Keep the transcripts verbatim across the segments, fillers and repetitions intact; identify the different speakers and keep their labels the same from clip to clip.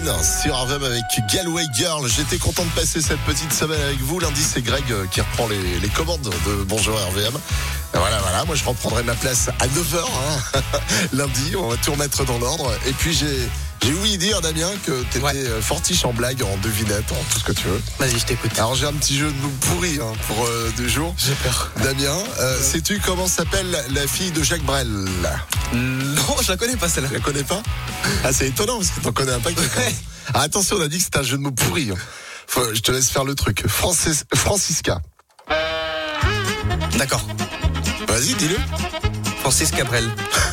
Speaker 1: Jordan sur R V M avec Galway Girl. J'étais content de passer cette petite semaine avec vous. Lundi, c'est Greg qui reprend les, les commandes de Bonjour R V M. Et voilà, voilà, moi je reprendrai ma place à neuf heures. Hein. Lundi, on va tout remettre dans l'ordre. Et puis j'ai... J'ai oublié de dire, Damien, que t'étais ouais. fortiche en blague, en devinette, en tout ce que tu veux.
Speaker 2: Vas-y, je t'écoute.
Speaker 1: Alors j'ai un petit jeu de mots pourri hein, pour euh, deux jours.
Speaker 2: J'ai peur.
Speaker 1: Damien, euh, sais-tu comment s'appelle la fille de Jacques Brel?
Speaker 2: Non, je la connais pas celle-là.
Speaker 1: Tu la connais pas? Ah, c'est étonnant parce que t'en connais un paquet. Ah, attention, on a dit que c'était un jeu de mots pourri. Hein. Faut, je te laisse faire le truc. Francis, Francisca.
Speaker 2: D'accord.
Speaker 1: Vas-y, dis-le.
Speaker 2: Francis Cabrel.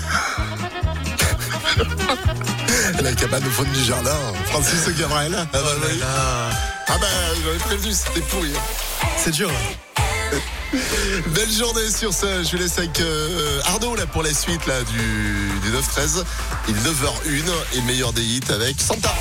Speaker 1: La cabane au fond du jardin, Francis Cabrel. Ah bah,
Speaker 2: oh là là.
Speaker 1: Ah bah j'avais prévenu, c'était pourri.
Speaker 2: C'est dur.
Speaker 1: Belle journée sur ça. Je vous laisse avec euh, Arnaud là pour la suite là du, du neuf treize. Il est neuf heures un et le meilleur des hits avec Santa.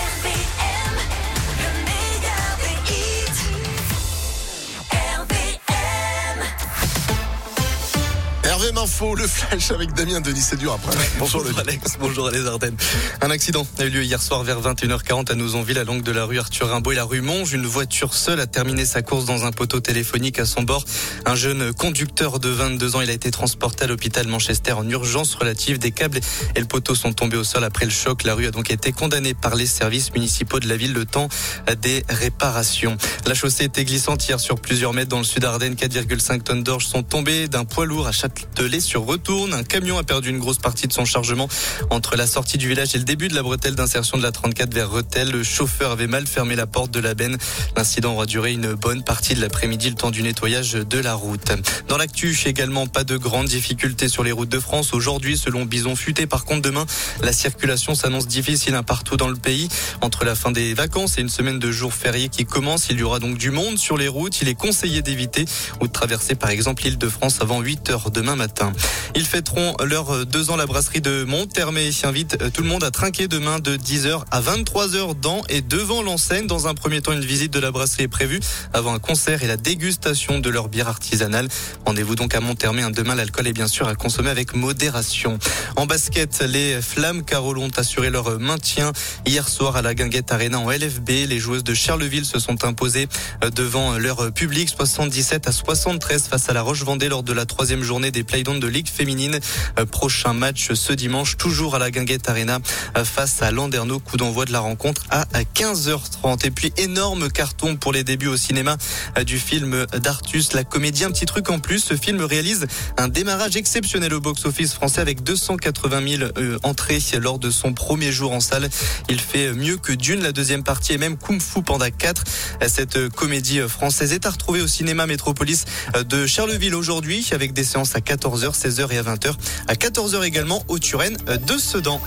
Speaker 1: R V M Info, le flash avec Damien Denis, c'est dur après.
Speaker 2: Bonjour, bonjour Alex, bonjour les Ardennes. Un accident a eu lieu hier soir vers vingt et une heures quarante à Nouzonville, à l'angle de la rue Arthur Rimbaud et la rue Monge. Une voiture seule a terminé sa course dans un poteau téléphonique à son bord. Un jeune conducteur de vingt-deux ans, il a été transporté à l'hôpital Manchester en urgence relative. Des câbles et le poteau sont tombés au sol après le choc. La rue a donc été condamnée par les services municipaux de la ville, le temps des réparations. La chaussée était glissante hier sur plusieurs mètres dans le sud Ardennes. quatre virgule cinq tonnes d'orge sont tombées d'un poids lourd à Châtelet sur Retourne. Un camion a perdu une grosse partie de son chargement entre la sortie du village et le début de la bretelle d'insertion de la trente-quatre vers Rethel. Le chauffeur avait mal fermé la porte de la benne. L'incident aura duré une bonne partie de l'après-midi, le temps du nettoyage de la route. Dans l'actu, également pas de grandes difficultés sur les routes de France. Aujourd'hui, selon Bison Futé, par contre, demain, la circulation s'annonce difficile un partout dans le pays. Entre la fin des vacances et une semaine de jours fériés qui commence, il y aura donc du monde sur les routes. Il est conseillé d'éviter ou de traverser par exemple l'Île-de-France avant huit heures demain matin. Ils fêteront leurs deux ans. La brasserie de Monthermé invite tout le monde à trinquer demain de dix heures à vingt-trois heures dans et devant l'enseigne. Dans un premier temps, une visite de la brasserie est prévue avant un concert et la dégustation de leur bière artisanale. Rendez-vous donc à Monthermé. Demain, l'alcool est bien sûr à consommer avec modération. En basket, les Flammes Carole ont assuré leur maintien hier soir à la Guinguette Arena en L F B. Les joueuses de Charleville se sont imposées devant leur public soixante-dix-sept à soixante-treize face à la Roche-Vendée lors de la troisième journée des Playdowns de Ligue féminine. Prochain match ce dimanche, toujours à la Guinguette Arena face à Landerneau. Coup d'envoi de la rencontre à quinze heures trente. Et puis énorme carton pour les débuts au cinéma du film d'Artus, la comédie. Un petit truc en plus, ce film réalise un démarrage exceptionnel au box-office français avec deux cent quatre-vingt mille euh, entrées lors de son premier jour en salle. Il fait mieux que Dune, la deuxième partie, et même Kung Fu Panda quatre. Cette comédie française est à retrouver au cinéma Métropolis de Charleville aujourd'hui avec des séances à quatorze heures, seize heures et à vingt heures. À quatorze heures également au Turenne de Sedan.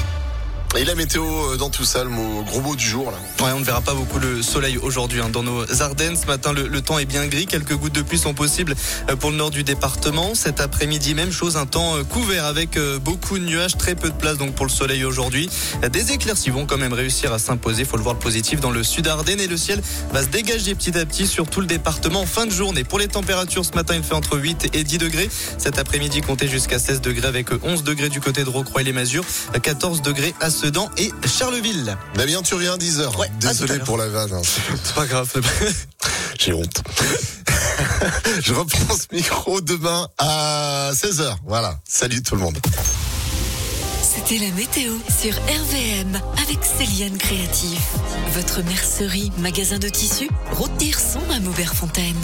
Speaker 1: Et la météo dans tout ça, le mot, gros mot du jour là.
Speaker 2: Ouais, on ne verra pas beaucoup le soleil aujourd'hui hein, dans nos Ardennes. Ce matin, le, le temps est bien gris. Quelques gouttes de pluie sont possibles pour le nord du département. Cet après-midi, même chose, un temps couvert avec beaucoup de nuages, très peu de place donc pour le soleil aujourd'hui. Des éclaircies vont quand même réussir à s'imposer. Il faut le voir le positif dans le sud Ardennes et le ciel va se dégager petit à petit sur tout le département en fin de journée. Pour les températures, ce matin, il fait entre huit et dix degrés. Cet après-midi, comptez jusqu'à seize degrés avec onze degrés du côté de Rocroi et les Masures, quatorze degrés à Sedan et Charleville.
Speaker 1: Damien, tu reviens à dix heures.
Speaker 2: Ouais,
Speaker 1: désolé pour la vanne. Hein.
Speaker 2: C'est pas grave.
Speaker 1: J'ai honte. Je reprends ce micro demain à seize heures. Voilà. Salut tout le monde.
Speaker 3: C'était la météo sur R V M avec Céliane Créatif. Votre mercerie, magasin de tissus, route d'Hirson à Maubert-Fontaine.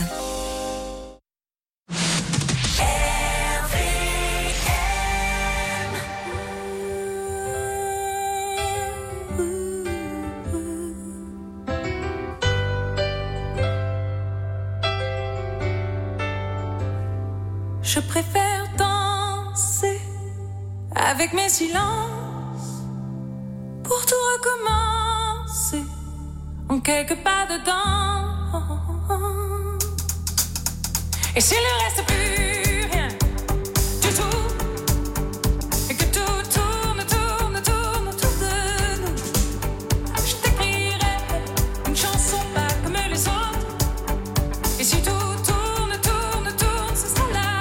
Speaker 4: Je préfère danser avec mes silences pour tout recommencer en quelques pas dedans. Et s'il ne reste plus rien du tout et que tout tourne, tourne, tourne autour de nous, je t'écrirai une chanson pas comme les autres. Et si tout tourne, tourne, tourne, ce sera là.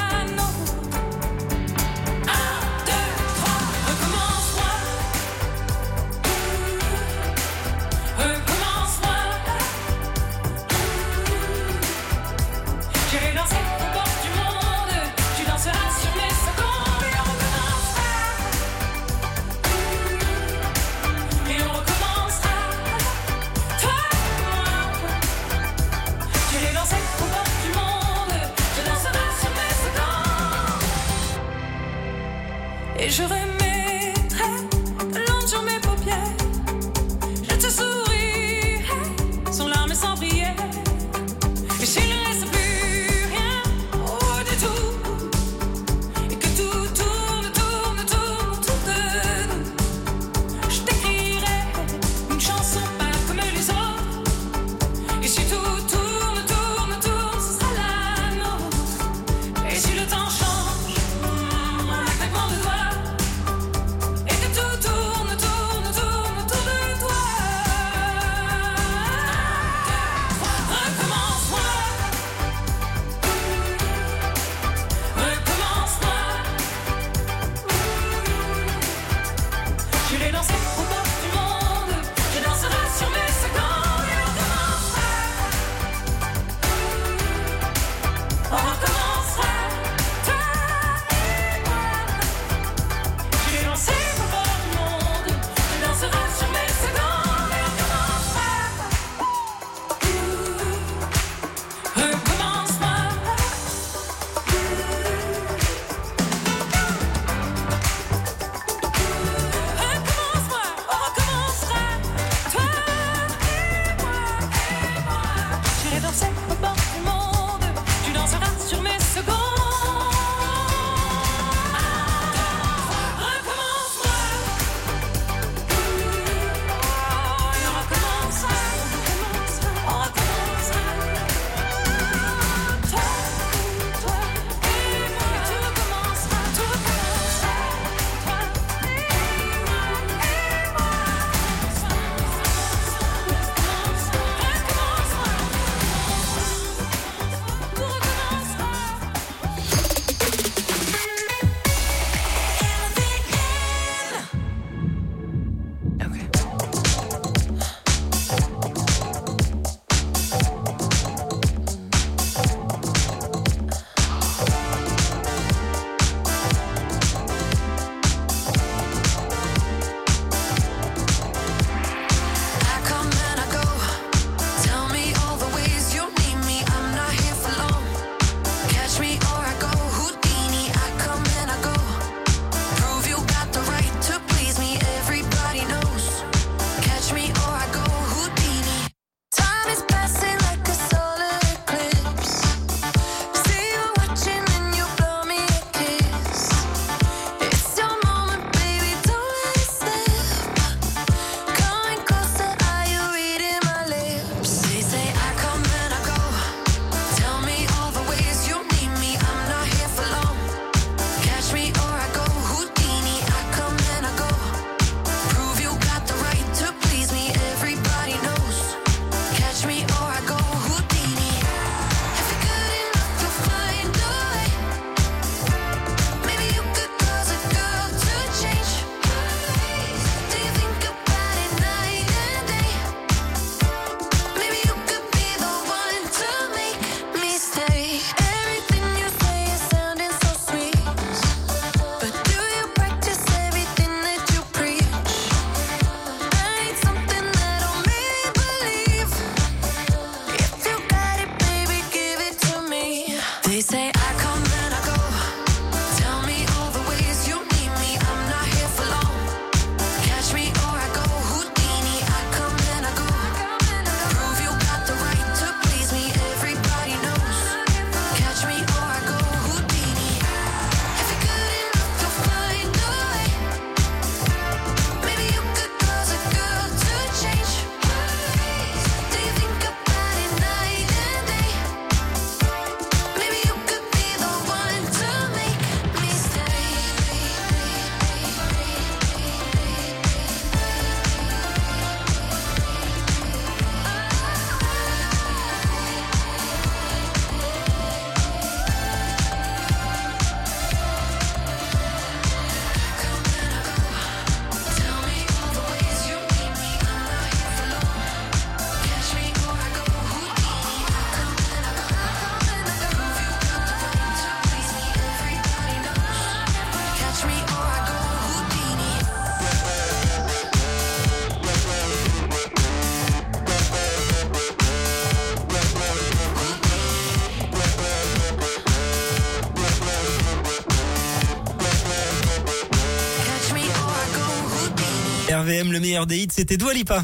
Speaker 5: V M, le meilleur des hits, c'était Dua Lipa.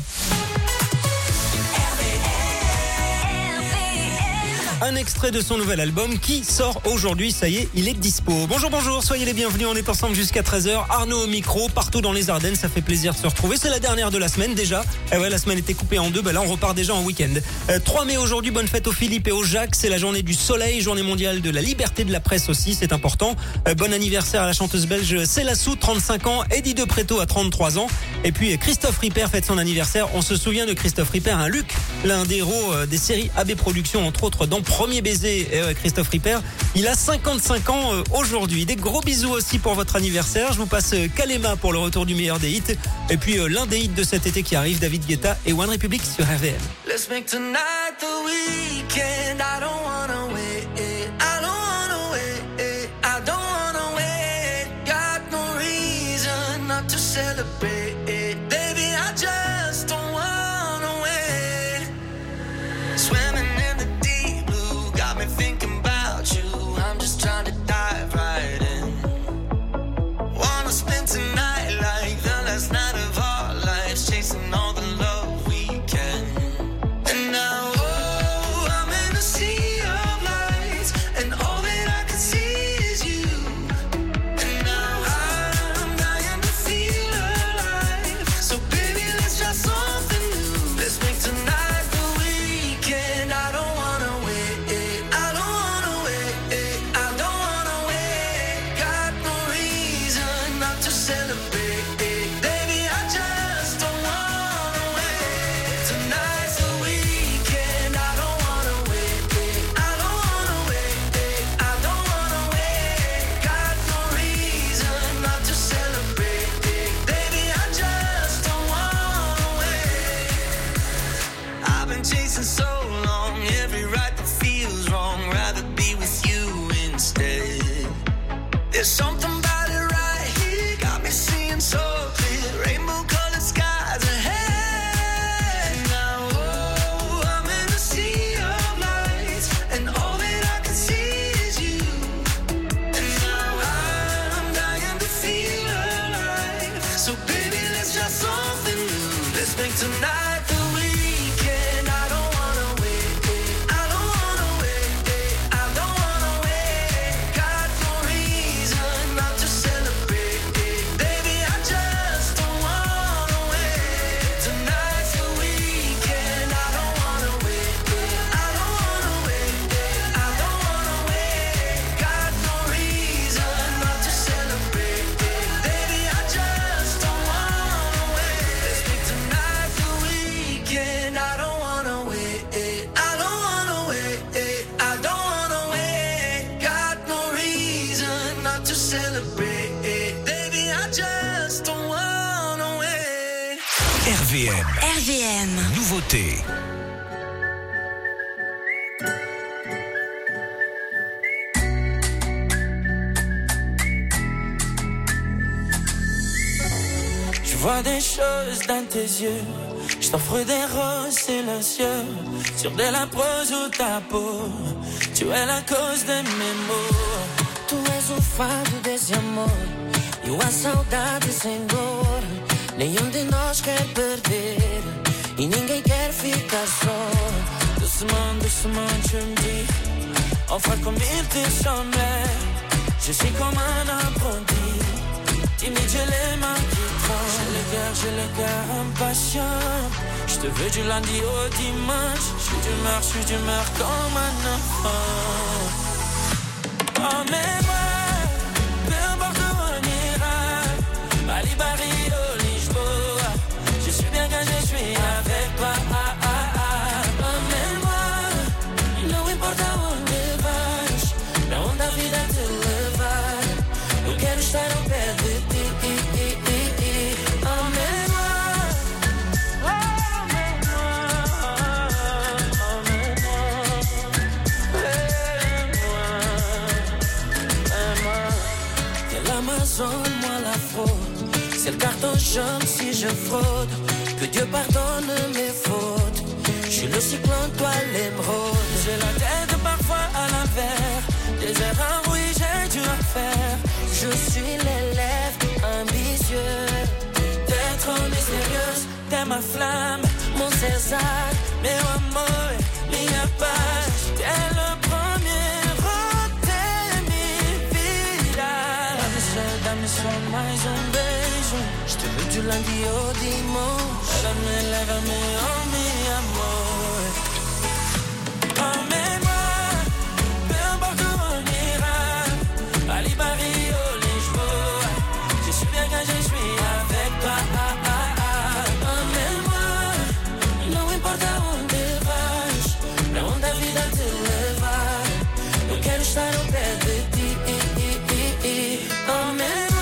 Speaker 5: Un extrait de son nouvel album qui sort aujourd'hui, ça y est, il est dispo. Bonjour, bonjour, soyez les bienvenus, on est ensemble jusqu'à treize heures. Arnaud au micro, partout dans les Ardennes, ça fait plaisir de se retrouver. C'est la dernière de la semaine déjà. Eh ouais, la semaine était coupée en deux, ben là on repart déjà en week-end. Euh, trois mai aujourd'hui, bonne fête aux Philippe et aux Jacques, c'est la journée du soleil, journée mondiale de la liberté de la presse aussi, c'est important. Euh, bon anniversaire à la chanteuse belge Célassou, trente-cinq ans, Eddie De Pretto à trente-trois ans. Et puis Christophe Ripper fête son anniversaire. On se souvient de Christophe Ripper, un Luc, l'un des héros euh, des séries A B Productions, entre autres dans Premier baiser, et, euh, Christophe Ripper. Il a cinquante-cinq ans euh, aujourd'hui. Des gros bisous aussi pour votre anniversaire. Je vous passe euh, Kalema pour le retour du meilleur des hits. Et puis euh, l'un des hits de cet été qui arrive, David Guetta et One Republic sur R V M.
Speaker 6: Let's make tonight the weekend. I don't wanna wait. I don't wanna wait. I don't wanna wait. Got no reason not to celebrate. Baby, I just don't wanna wait. Swimming in the deep blue got me thinking about you. I'm just trying to dive right in. Wanna spend tonight like the last night of our lives, chasing all the love we can. And now, oh, I'm in a sea of lights, and all that I can see is you. And now I'm dying to feel alive. So baby, let's try something new. Let's make tonight the weekend. I don't wanna wait. I don't wanna wait. I don't wanna wait. Got no reason not to celebrate. Baby, I just don't wanna wait. Tonight's the weekend. I don't wanna wait. I don't wanna wait. I don't wanna wait. Got no reason not to celebrate. Baby, I just don't wanna wait. I've been chasing so long, every right that feels wrong. Rather be with you instead. There's something about it right here, got me seeing so clear. Rainbow colored skies ahead. Now, oh, I'm in a sea of lights, and all that I can see is you. And now I'm dying to feel alive. So baby, let's try something new. Let's make tonight the weekend. I don't wanna wait. I don't wanna wait. I don't wanna wait. Got no reason not to celebrate. Baby, I just don't wanna wait. Tonight's the weekend. I don't wanna wait. I don't wanna wait. I don't wanna wait. Got no reason not to celebrate. Baby, I just don't wanna wait. Let's make tonight the weekend. I don't wanna wait. I don't wanna wait. I don't wanna wait. Got no reason not to celebrate. Baby, I just don't wanna wait.
Speaker 7: R V M,
Speaker 3: R V M.
Speaker 7: nouveauté.
Speaker 6: Je vois des choses dans tes yeux. Je t'offre des roses silencieux sur de la prose ou ta peau. Tu es la cause de mes maux. Tu és o fado desse amor e a saudade sem dor. Nenhum de nós quer perder e ninguém quer ficar só. Doucement, doucement, tu me dis enfin comme il te semblait. Je suis comme un apprenti. Timide, j'ai les mains qui tremblent. J'ai le cœur, j'ai le cœur impatient. Je te veux du lundi au dimanche. Je suis d'humeur, je suis d'humeur comme un enfant. Emmène-moi, peu importe où on ira. Bali, Bari, oh, Lisboa. Je suis bien quand je suis avec toi. Emmène-moi, não importa onde vais, pra onde a vida te levar. Eu quero estar ao pé de ti. Moi la faute, c'est le carton jaune si je fraude. Que Dieu pardonne mes fautes. Je suis le cyclone, toi l'émeraude. J'ai la tête parfois à l'envers. Des erreurs, oui, j'ai dû en faire. Je suis l'élève ambitieux d'être mystérieux. até uma flamme, mon César, meu amor, minha paz. T'es le premier, até me virar. Dá-me só, dá-me só mais um beijo. Je te veux du lundi au dimanche. Lève-me, lève-me, oh mi amor. Emmène-moi, peu importe où on ira. Ali, Paris, ou Lisboa. Je suis bien quand je suis avec toi. Emmène-moi, não importa onde vais, pra onde a vida te levar. Eu quero estar ao pé de ti. Emmène-moi.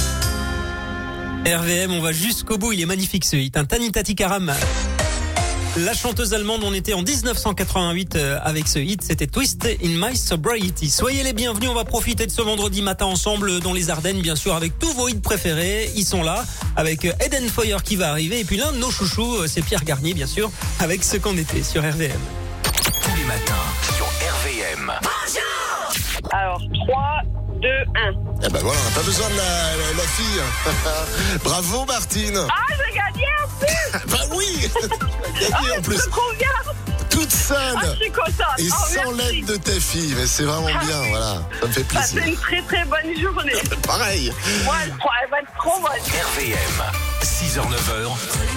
Speaker 5: R V M, on va jusqu'au bout, il est magnifique ce hit. Un Tanita Tikaram. La chanteuse allemande, on était en dix-neuf cent quatre-vingt-huit avec ce hit, c'était Twist in My Sobriety. Soyez les bienvenus, on va profiter de ce vendredi matin ensemble dans les Ardennes, bien sûr, avec tous vos hits préférés. Ils sont là, avec Eden Foyer qui va arriver, et puis l'un de nos chouchous, c'est Pierre Garnier, bien sûr, avec Ce qu'on était sur R V M.
Speaker 7: Tous les matins sur R V M.
Speaker 8: Alors, trois, deux, un.
Speaker 1: Eh ben voilà, on n'a pas besoin de la, la, la fille. Bravo Martine.
Speaker 8: Ah, j'ai gagné en plus.
Speaker 1: Bah oui. Gagné en plus.
Speaker 8: Je trop bien.
Speaker 1: Toute seule.
Speaker 8: Ah, je suis contente.
Speaker 1: Et
Speaker 8: Oh,
Speaker 1: sans
Speaker 8: merci.
Speaker 1: l'aide de ta fille. Mais c'est vraiment bien, voilà. Ça me fait
Speaker 8: Passez
Speaker 1: plaisir.
Speaker 8: une très très bonne journée.
Speaker 1: Pareil.
Speaker 8: Moi, elle, crois- elle va être trop bonne.
Speaker 7: R V M, six heures neuf heures.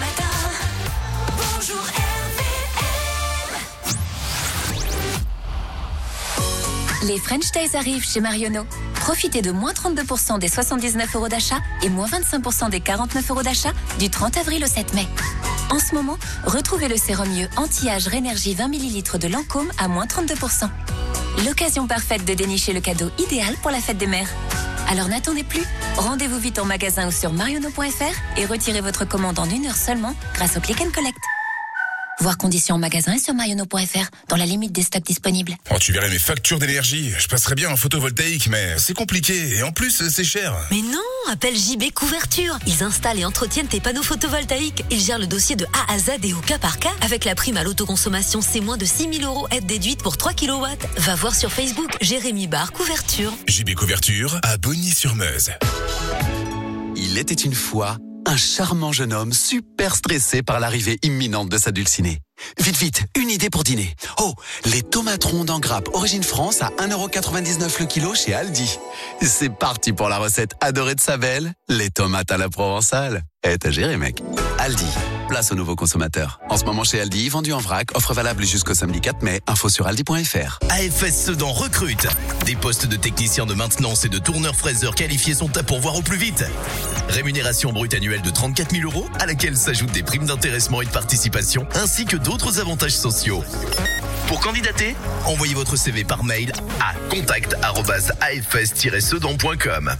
Speaker 9: Les French Days arrivent chez Marionneau. Profitez de moins trente-deux pour cent des soixante-dix-neuf euros d'achat et moins vingt-cinq pour cent des quarante-neuf euros d'achat du trente avril au sept mai. En ce moment, retrouvez le sérum mieux anti-âge Rénergie vingt millilitres de Lancôme à moins trente-deux pour cent. L'occasion parfaite de dénicher le cadeau idéal pour la fête des mères. Alors n'attendez plus, rendez-vous vite en magasin ou sur marionneau point f r et retirez votre commande en une heure seulement grâce au Click and Collect. Voir conditions en magasin et sur marionneau point f r dans la limite des stocks disponibles.
Speaker 10: Oh, tu verrais mes factures d'énergie. Je passerais bien en photovoltaïque, mais c'est compliqué. Et en plus, c'est cher.
Speaker 11: Mais non, appelle J B Couverture. Ils installent et entretiennent tes panneaux photovoltaïques. Ils gèrent le dossier de A à Z et au cas par cas. Avec la prime à l'autoconsommation, c'est moins de six mille euros aide déduite pour trois kilowatts. Va voir sur Facebook, Jérémy Bar Couverture.
Speaker 10: J B Couverture à Bogny-sur-Meuse.
Speaker 12: Il était une fois un charmant jeune homme super stressé par l'arrivée imminente de sa dulcinée. Vite, vite, une idée pour dîner. Oh, les tomates rondes en grappe Origine France à un euro quatre-vingt-dix-neuf le kilo chez Aldi. C'est parti pour la recette adorée de sa belle, les tomates à la provençale. Eh, t'as géré, mec. Aldi, place aux nouveaux consommateurs. En ce moment chez Aldi, vendu en vrac, offre valable jusqu'au samedi quatre mai, info sur aldi point f r.
Speaker 13: A F S Sedan recrute. Des postes de techniciens de maintenance et de tourneurs-fraiseurs qualifiés sont à pourvoir au plus vite. Rémunération brute annuelle de trente-quatre mille euros, à laquelle s'ajoutent des primes d'intéressement et de participation, ainsi que d'autres avantages sociaux. Pour candidater, envoyez votre C V par mail à contact arobase a f s tiret sedan point com.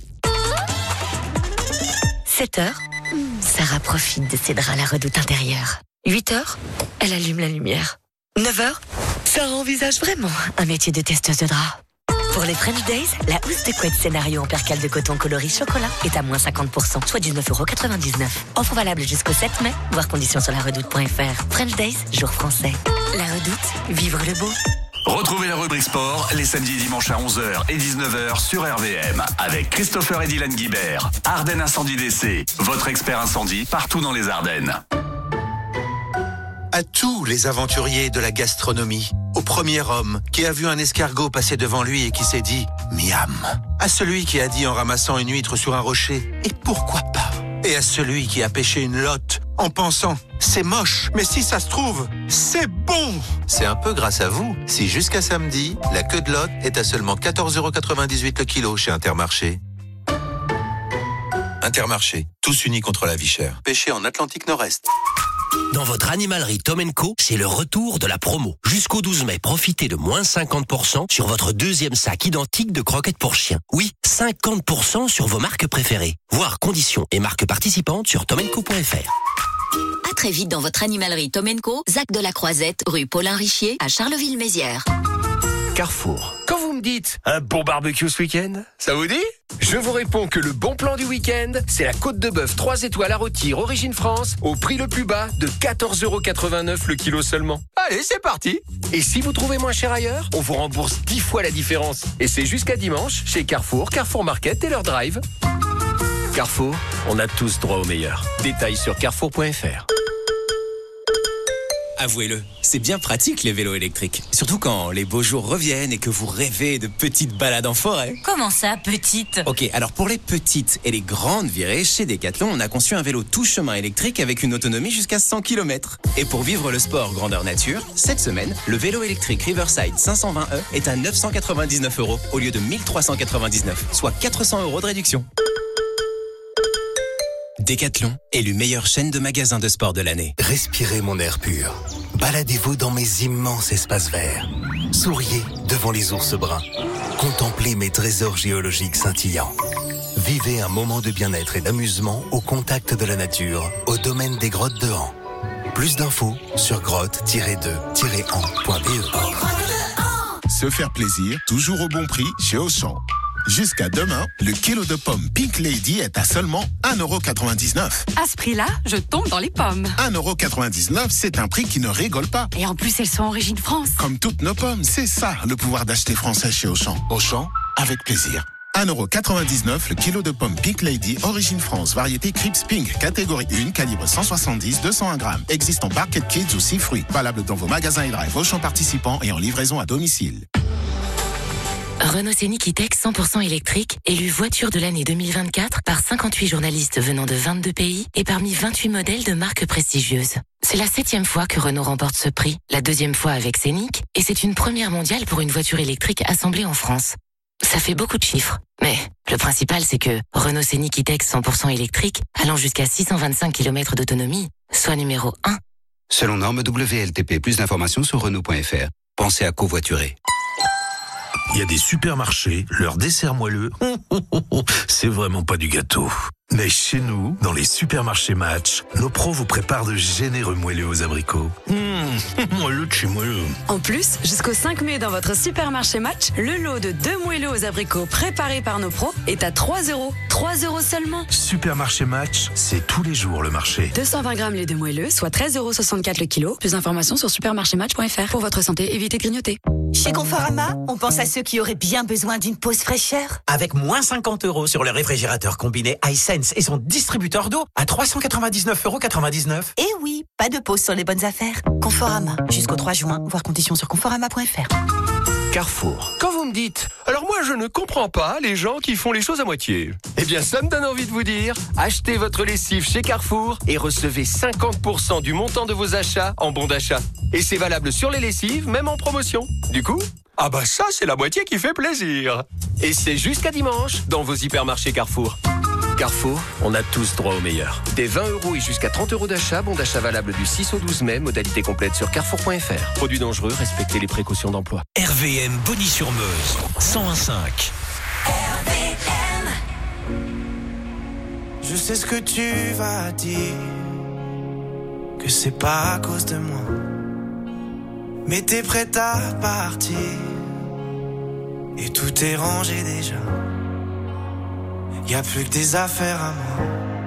Speaker 14: sept heures, Sarah profite de ses draps à la redoute intérieure. huit heures, elle allume la lumière. neuf heures, Sarah envisage vraiment un métier de testeuse de draps. Pour les French Days, la housse de couette scénario en percale de coton coloris chocolat est à moins cinquante pour cent, soit dix-neuf euros quatre-vingt-dix-neuf. Offre valable jusqu'au sept mai, voir conditions sur la redoute point f r. French Days, jour français. La redoute, vivre le beau.
Speaker 7: Retrouvez la rubrique sport les samedis et dimanches à onze heures et dix-neuf heures sur R V M avec Christopher et Dylan Guibert. Ardennes Incendie D C, votre expert incendie partout dans les Ardennes.
Speaker 15: À tous les aventuriers de la gastronomie, au premier homme qui a vu un escargot passer devant lui et qui s'est dit « miam », à celui qui a dit en ramassant une huître sur un rocher « et pourquoi pas ?» et à celui qui a pêché une lotte en pensant « c'est moche, mais si ça se trouve, c'est bon !» C'est un peu grâce à vous si jusqu'à samedi, la queue de lotte est à seulement quatorze euros quatre-vingt-dix-huit le kilo chez Intermarché. Intermarché, tous unis contre la vie chère. Pêché en Atlantique Nord-Est.
Speaker 16: Dans votre animalerie Tom and Co, c'est le retour de la promo. Jusqu'au douze mai, profitez de moins cinquante pour cent sur votre deuxième sac identique de croquettes pour chiens. Oui, cinquante pour cent sur vos marques préférées. Voir conditions et marques participantes sur tom and co point f r.
Speaker 11: À très vite dans votre animalerie Tom and Co, Zac de la Croisette, rue Paulin Richier, à Charleville-Mézières.
Speaker 17: Carrefour. Quand vous me dites un bon barbecue ce week-end, ça vous dit? Je vous réponds que le bon plan du week-end, c'est la côte de bœuf trois étoiles à rôtir Origine France au prix le plus bas de quatorze euros quatre-vingt-neuf le kilo seulement. Allez, c'est parti. Et si vous trouvez moins cher ailleurs, on vous rembourse dix fois la différence. Et c'est jusqu'à dimanche chez Carrefour, Carrefour Market et leur drive. Carrefour, on a tous droit au meilleur. Détails sur carrefour point f r.
Speaker 18: Avouez-le, c'est bien pratique les vélos électriques. Surtout quand les beaux jours reviennent et que vous rêvez de petites balades en forêt.
Speaker 19: Comment ça, petite?
Speaker 18: Ok, alors pour les petites et les grandes virées, chez Decathlon, on a conçu un vélo tout chemin électrique avec une autonomie jusqu'à cent kilomètres. Et pour vivre le sport grandeur nature, cette semaine, le vélo électrique Riverside cinq cent vingt E est à neuf cent quatre-vingt-dix-neuf euros au lieu de mille trois cent quatre-vingt-dix-neuf, soit quatre cents euros de réduction. Decathlon, élu meilleure chaîne de magasins de sport de l'année.
Speaker 20: Respirez mon air pur. Baladez-vous dans mes immenses espaces verts. Souriez devant les ours bruns. Contemplez mes trésors géologiques scintillants. Vivez un moment de bien-être et d'amusement au contact de la nature, au domaine des grottes de Han. Plus d'infos sur grotte tiret deux tiret en point b e.
Speaker 10: Se faire plaisir, toujours au bon prix chez Auchan. Jusqu'à demain, le kilo de pommes Pink Lady est à seulement un euro quatre-vingt-dix-neuf.
Speaker 19: À ce prix-là, je tombe dans les pommes.
Speaker 10: un euro quatre-vingt-dix-neuf, c'est un prix qui ne rigole pas.
Speaker 19: Et en plus, elles sont origine France.
Speaker 10: Comme toutes nos pommes, c'est ça le pouvoir d'acheter français chez Auchan. Auchan, avec plaisir. un euro quatre-vingt-dix-neuf le kilo de pommes Pink Lady, origine France, variété Crips Pink, catégorie un, calibre cent soixante-dix à deux cent un grammes. Existe en Barquette Kids ou six fruits. Valable dans vos magasins et drive Auchan participants et en livraison à domicile.
Speaker 21: Renault Scénic E-Tech cent pour cent électrique, élu voiture de l'année deux mille vingt-quatre par cinquante-huit journalistes venant de vingt-deux pays et parmi vingt-huit modèles de marques prestigieuses. C'est la septième fois que Renault remporte ce prix, la deuxième fois avec Scénic, et c'est une première mondiale pour une voiture électrique assemblée en France. Ça fait beaucoup de chiffres, mais le principal c'est que Renault Scénic E-Tech cent pour cent électrique, allant jusqu'à six cent vingt-cinq kilomètres d'autonomie, soit numéro un.
Speaker 22: Selon norme W L T P, plus d'informations sur Renault point F R. Pensez à covoiturer.
Speaker 23: Il y a des supermarchés, leur dessert moelleux, c'est vraiment pas du gâteau. Mais chez nous, dans les supermarchés Match, nos pros vous préparent de généreux moelleux aux abricots. Mmh, moelleux de chez moelleux.
Speaker 19: En plus, jusqu'au cinq mai dans votre supermarché Match, le lot de deux moelleux aux abricots préparés par nos pros est à trois euros. trois euros seulement.
Speaker 23: Supermarché Match, c'est tous les jours le marché.
Speaker 19: deux cent vingt grammes les deux moelleux, soit treize euros soixante-quatre le kilo. Plus d'informations sur supermarché match point F R. Pour votre santé, évitez de grignoter.
Speaker 24: Chez Conforama, on pense à ceux qui auraient bien besoin d'une pause fraîcheur.
Speaker 25: Avec moins cinquante euros sur le réfrigérateur combiné iSense et son distributeur d'eau à trois cent quatre-vingt-dix-neuf euros quatre-vingt-dix-neuf.
Speaker 24: Eh oui, pas de pause sur les bonnes affaires. Conforama, jusqu'au trois juin, voir conditions sur conforama point F R.
Speaker 17: Carrefour. Quand vous me dites, alors moi je ne comprends pas les gens qui font les choses à moitié. Eh bien ça me donne envie de vous dire, achetez votre lessive chez Carrefour et recevez cinquante pour cent du montant de vos achats en bon d'achat. Et c'est valable sur les lessives, même en promotion. Du coup, ah bah ça c'est la moitié qui fait plaisir. Et c'est jusqu'à dimanche dans vos hypermarchés Carrefour. Carrefour, on a tous droit au meilleur. Des vingt euros et jusqu'à trente euros d'achat, bon d'achat valable du six au douze mai, modalité complète sur carrefour point F R. Produits dangereux, respectez les précautions d'emploi.
Speaker 16: R V M Bonny-sur-Meuse, cent un virgule cinq.
Speaker 26: Je sais ce que tu vas dire, que c'est pas à cause de moi, mais t'es prête à partir, et tout est rangé déjà. Y a plus que des affaires à moi.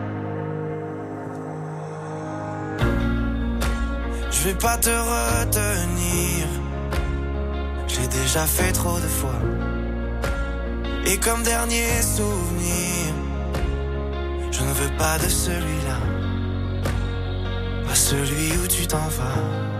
Speaker 26: Je vais pas te retenir, j'ai déjà fait trop de fois. Et comme dernier souvenir, je ne veux pas de celui-là, pas celui où tu t'en vas.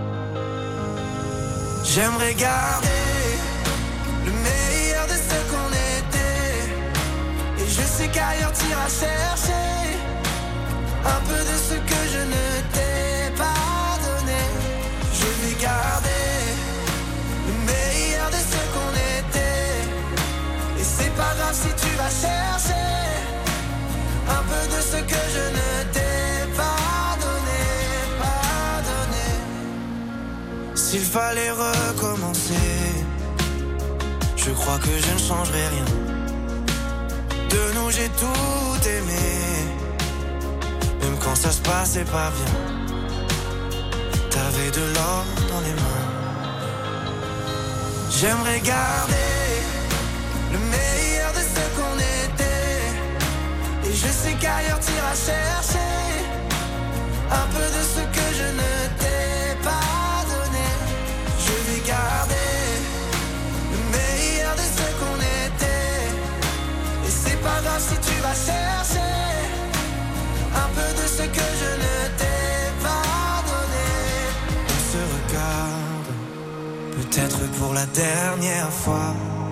Speaker 26: J'aimerais garder le meilleur de ce qu'on était, et je sais qu'ailleurs t'iras chercher un peu de ce que je ne t'ai pas donné. Je vais garder le meilleur de ce qu'on était, et c'est pas grave si tu vas chercher un peu de ce que je ne t'ai pas donné, pas donné. S'il fallait recommencer, je crois que je ne changerai rien. De nous j'ai tout aimé, même quand ça se passait pas bien. T'avais de l'or dans les mains. J'aimerais garder le meilleur de ce qu'on était, et je sais qu'ailleurs t'iras chercher un peu de ce que je ne t'ai pas donné. Je vais garder le meilleur de ce qu'on était, et c'est pas grave si tu vas chercher un peu de ce que je ne t'ai pas donné. On se regarde, peut-être pour la dernière fois,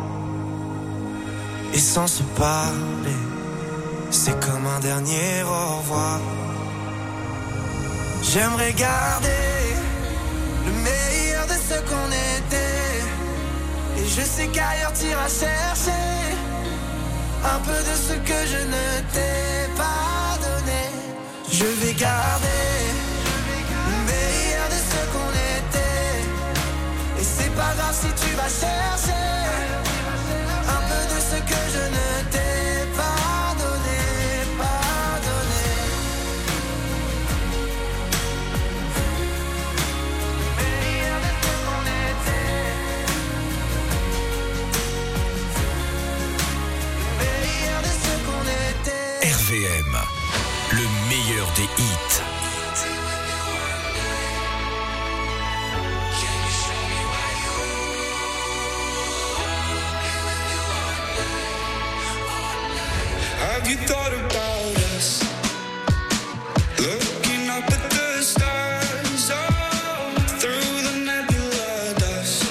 Speaker 26: et sans se parler, c'est comme un dernier au revoir. J'aimerais garder le meilleur de ce qu'on était, et je sais qu'ailleurs t'iras chercher un peu de ce que je ne t'ai pas donné. Je vais garder le meilleur de ce qu'on était, et c'est pas grave si tu vas chercher un peu de ce que je ne t'ai pas donné, pas donné.
Speaker 1: des hits.
Speaker 26: Have you thought about us? Looking up at the stars, oh, through the nebula dust.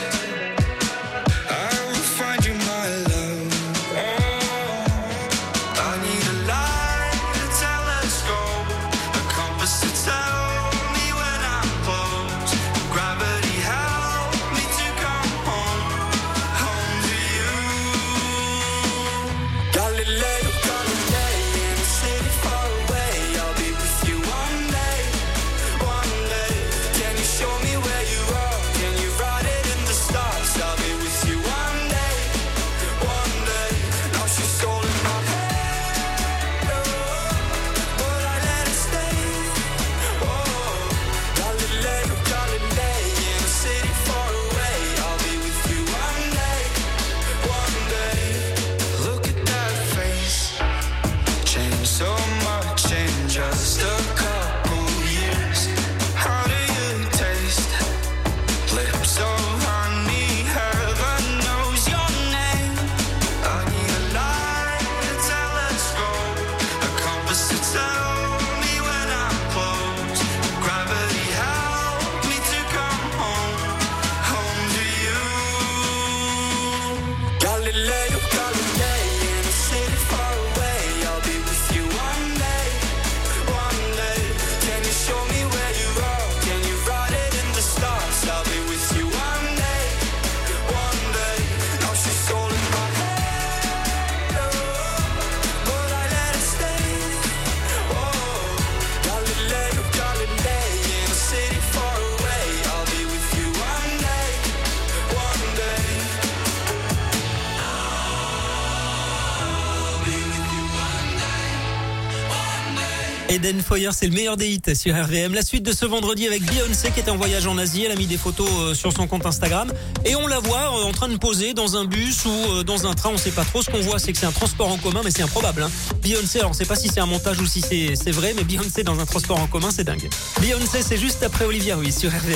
Speaker 26: I will find you, my love. Oh, I need a light, a telescope, a compass to tell me when I'm close. Gravity help me to come home, home to you. Galileo.
Speaker 2: Eden Foyer, c'est le meilleur des hits sur R V M. La suite de ce vendredi avec Beyoncé qui est en voyage en Asie. Elle a mis des photos sur son compte Instagram et on la voit en train de poser dans un bus ou dans un train. On sait pas trop. Ce qu'on voit, c'est que c'est un transport en commun, mais c'est improbable. Hein. Beyoncé, alors on sait pas si c'est un montage ou si c'est, c'est vrai, mais Beyoncé dans un transport en commun, c'est dingue. Beyoncé, c'est juste après Olivia Ruiz sur R V M.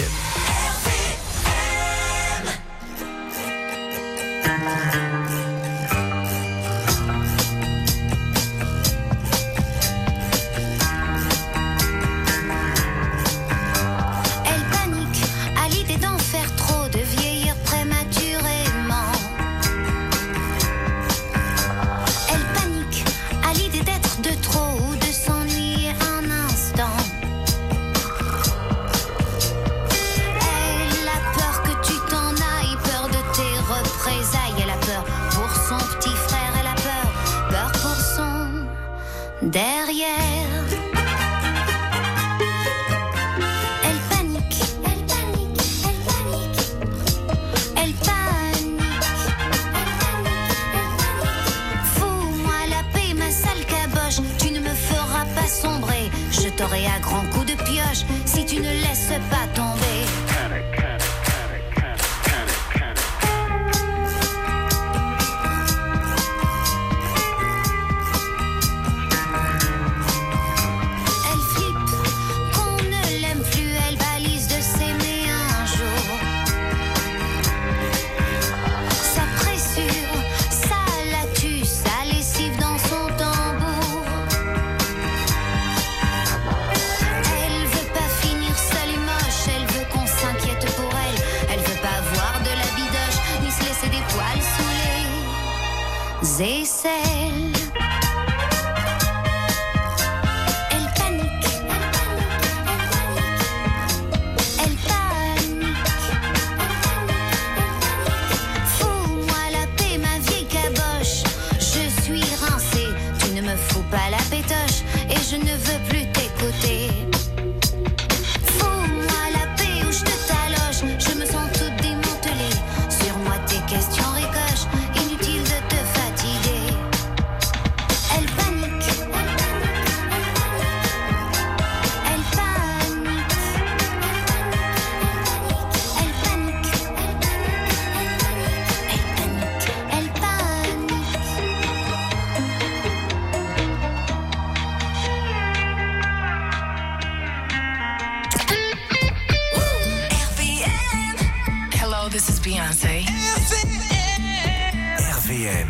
Speaker 20: M.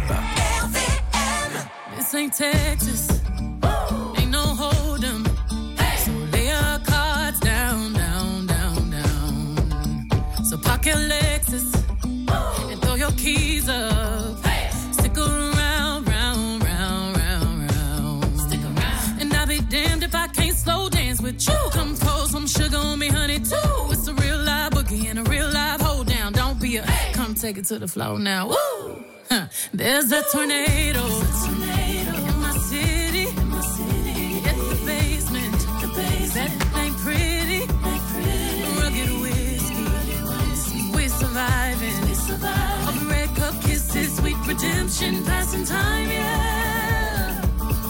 Speaker 1: This ain't Texas. Ain't no hold 'em. So lay your cards down, down, down, down. So park your Lexus and throw your keys up. Stick around, round, round, round, round. Stick around. And I'll be damned if I can't slow dance with you. Come pour some sugar on me, honey, too. It's a real live boogie and a real live hold down. Don't be a come take it to the floor now. Woo! Huh. There's a tornado. In my city, in my city, at the basement, the basement. That ain't pretty, ain't pretty. Rugged whiskey, we're surviving. We surviving. A red cup kisses, sweet redemption, passing time, yeah.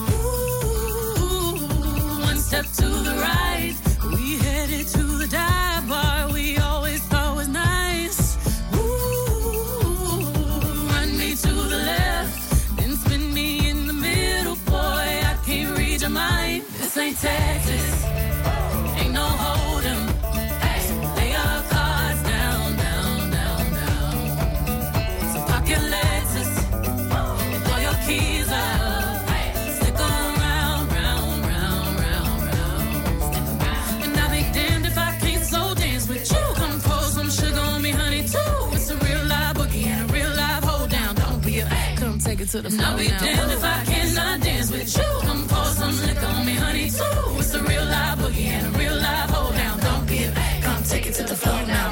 Speaker 1: Ooh, one step to the right, we headed to the dive bar we always thought was nice. Ooh, run me to the left, then spin me in the middle, boy. I can't read your mind. This ain't Texas, ain't no hold 'em. Lay your cards down, down, down, down. So park your Lexus and throw your keys up. Stick around, round, round, round, round. And I'll be damned if I can't slow dance with you. Come pour some sugar on me, honey, too. It's a real live boogie and a real live hold down. Don't be a come take it to the floor. I'll be damned if I cannot dance with you. Come pour some liquor on me, honey, too. It's a real live boogie and a real live hold down. Don't be a come take it to the floor now.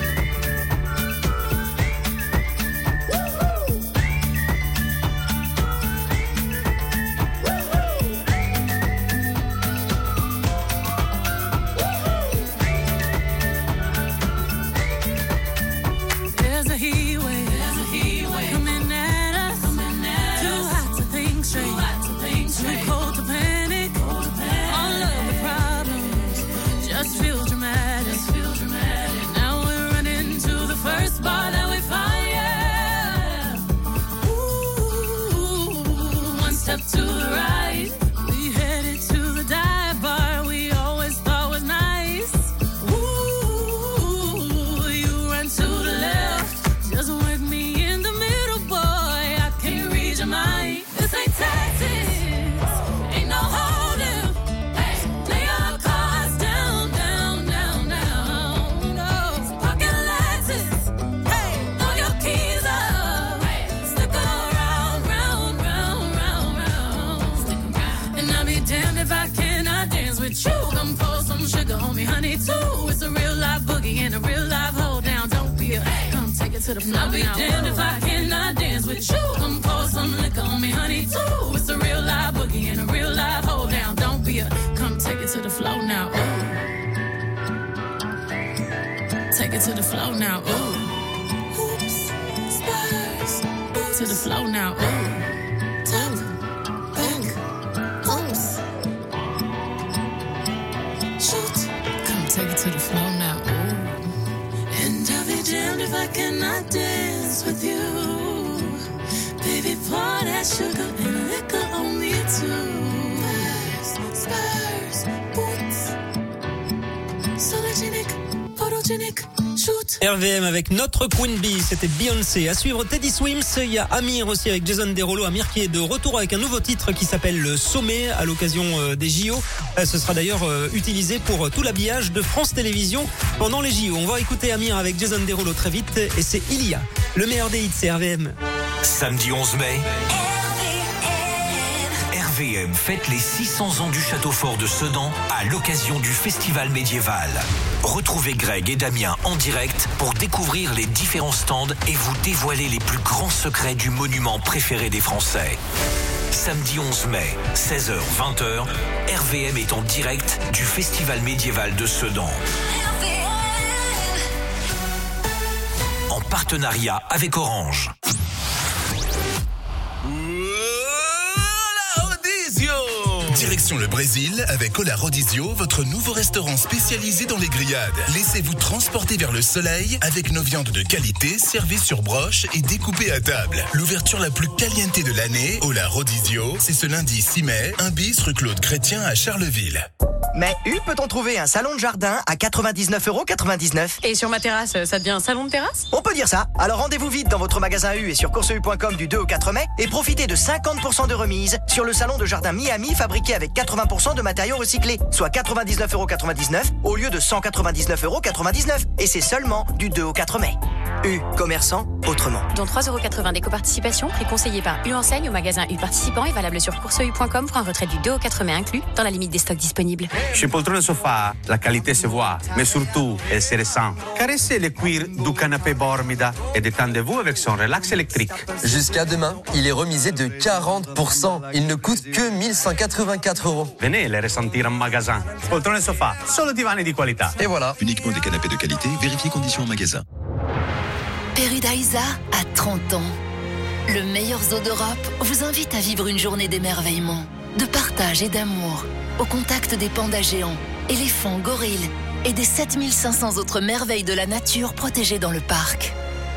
Speaker 1: There's a heat wave, there's a heat wave coming at us, coming at us. Too hot to think straight, too hot to think straight. Too cold to panic, cold to panic. All of the problems just feel dramatic, just feel dramatic. Now we're running to the first bar that we find, yeah. Ooh, one step to the right, we headed to the dive bar we always thought was nice. Ooh, you run to the left, just work me in the middle, boy. I can't read your mind. This ain't Texas, ain't no holding. Lay your cards down, down, down, down. No, so park your Lexus, hey, throw your keys up. Stick around, round, round, round, round. Stick around. And I'll be damned if I cannot dance with you. Come pour some sugar on me, honey, too. It's a real live boogie and a real live hold down. Don't be a come take it to the floor. I'll be damned if I cannot dance with you. Come pour some liquor on me, honey, too. It's a real live boogie and a real live hold down. Don't be a come take it to the floor now. Ooh. Take it to the floor now. Ooh. Oops, Spurs. To the floor now. Ooh. Top, back, oops. Shoot. Come take it to the floor now. Ooh. And I'll be damned if I cannot dance with you. Baby, pour that sugar and liquor on me too. Spurs, Spurs, boots. Sologenic, photogenic, shoot.
Speaker 2: R V M avec notre Queen Bee, c'était Beyoncé. À suivre Teddy Swims, il y a Amir aussi avec Jason Derulo. Amir qui est de retour avec un nouveau titre qui s'appelle Le Sommet à l'occasion des J O. Ce sera d'ailleurs utilisé pour tout l'habillage de France Télévisions pendant les J O. On va écouter Amir avec Jason Derulo très vite et c'est Il y a. Le meilleur des hits, c'est R V M.
Speaker 20: Samedi onze mai, R V M fête les six cents ans du château fort de Sedan à l'occasion du festival médiéval. Retrouvez Greg et Damien en direct pour découvrir les différents stands et vous dévoiler les plus grands secrets du monument préféré des Français. Samedi onze mai, seize heures vingt heures, R V M est en direct du festival médiéval de Sedan. En partenariat avec Orange.
Speaker 13: Direction
Speaker 3: Direction le Brésil avec Ola Rodizio, votre nouveau restaurant spécialisé dans les grillades. Laissez-vous transporter vers le soleil avec nos viandes de qualité servies sur broche et découpées à table. L'ouverture la plus caliente de l'année, Ola Rodizio, c'est ce lundi six mai, un bis rue Claude Chrétien à Charleville.
Speaker 4: Mais U peut-on trouver un salon de jardin à quatre-vingt-dix-neuf euros quatre-vingt-dix-neuf.
Speaker 5: Et sur ma terrasse, ça devient un salon de terrasse?
Speaker 4: On peut dire ça. Alors rendez-vous vite dans votre magasin U et sur course u point com du deux au quatre mai et profitez de cinquante pour cent de remise sur le salon de jardin Miami fabriqué avec quatre-vingts pour cent de matériaux recyclés, soit quatre-vingt-dix-neuf euros quatre-vingt-dix-neuf au lieu de cent quatre-vingt-dix-neuf euros quatre-vingt-dix-neuf. Et c'est seulement du deux au quatre mai. U, commerçant autrement.
Speaker 5: Dont trois euros quatre-vingts d'éco-participation, prix conseillé par U Enseigne au magasin U participant et valable sur course u point com pour un retrait du deux au quatre mai inclus dans la limite des stocks disponibles.
Speaker 6: Chez Poltrone Sofa, la qualité se voit, mais surtout, elle se ressent. Caressez le cuir du canapé Bormida et détendez-vous avec son relax électrique.
Speaker 8: Jusqu'à demain, il est remisé de quarante pour cent. Il ne coûte que mille cent quatre-vingt-quatre euros.
Speaker 6: Venez les ressentir en magasin. Poltrone Sofa, solo divani di qualità.
Speaker 8: Et voilà.
Speaker 9: Uniquement des canapés de qualité, vérifiez conditions en magasin.
Speaker 11: Paradisa a trente ans. Le meilleur zoo d'Europe vous invite à vivre une journée d'émerveillement, de partage et d'amour, au contact des pandas géants, éléphants, gorilles et des sept mille cinq cents autres merveilles de la nature protégées dans le parc.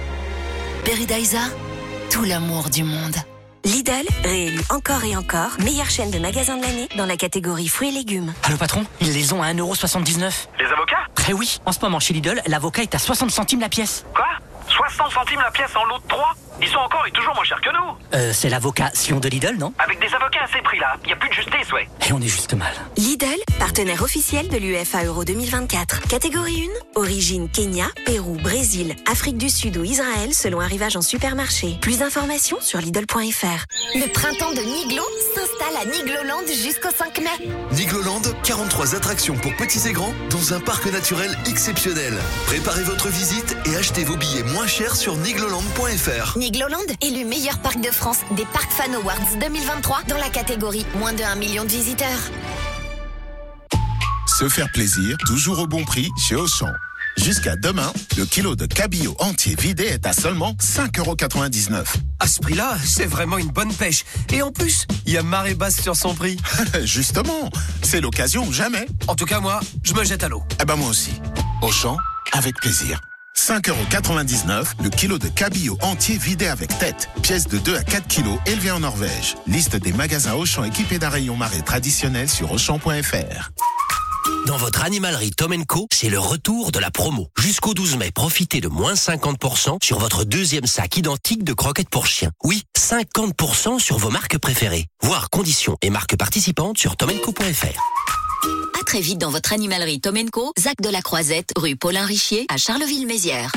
Speaker 11: Paradisa, tout l'amour du monde.
Speaker 27: Lidl, réélu encore et encore, meilleure chaîne de magasins de l'année dans la catégorie fruits et légumes.
Speaker 28: Allô patron, ils les ont à un euro soixante-dix-neuf.
Speaker 29: Les avocats?
Speaker 28: Eh oui, en ce moment chez Lidl, l'avocat est à soixante centimes la pièce.
Speaker 29: Quoi? soixante centimes la pièce en lot de trois? Ils sont encore et toujours moins chers que nous.
Speaker 28: Euh, c'est l'avocat Sion de Lidl, non?
Speaker 29: Avec des avocats à ces prix-là, il n'y a plus de justice, ouais.
Speaker 28: Et on est juste mal.
Speaker 27: Lidl, partenaire officiel de l'U F A Euro deux mille vingt-quatre. Catégorie un, origine Kenya, Pérou, Brésil, Afrique du Sud ou Israël selon arrivage en supermarché. Plus d'informations sur Lidl point F R.
Speaker 30: Le printemps de Niglo s'installe à Nigloland jusqu'au cinq mai.
Speaker 13: Nigloland, quarante-trois attractions pour petits et grands dans un parc naturel exceptionnel. Préparez votre visite et achetez vos billets moins chers sur nigloland point F R.
Speaker 30: Nigloland, élu meilleur parc de France des Parcs Fan Awards deux mille vingt-trois dans la catégorie moins de un million de visiteurs.
Speaker 10: Se faire plaisir, toujours au bon prix chez Auchan. Jusqu'à demain, le kilo de cabillaud entier vidé est à seulement cinq euros quatre-vingt-dix-neuf.
Speaker 25: À ce prix-là, c'est vraiment une bonne pêche. Et en plus, il y a marée basse sur son prix.
Speaker 10: Justement, c'est l'occasion ou jamais.
Speaker 25: En tout cas, moi, je me jette à l'eau.
Speaker 10: Eh ben moi aussi. Auchan, avec plaisir. cinq euros quatre-vingt-dix-neuf, le kilo de cabillaud entier vidé avec tête. Pièce de deux à quatre kilos élevée en Norvège. Liste des magasins Auchan équipés d'un rayon marée traditionnel sur auchan point F R.
Speaker 16: Dans votre animalerie Tom and Co, c'est le retour de la promo. Jusqu'au douze mai, profitez de moins cinquante pour cent sur votre deuxième sac identique de croquettes pour chiens. Oui, cinquante pour cent sur vos marques préférées. Voir conditions et marques participantes sur tom and co point F R.
Speaker 30: À très vite dans votre animalerie Tom and Co, Zac de la Croisette, rue Paulin Richier, à Charleville-Mézières.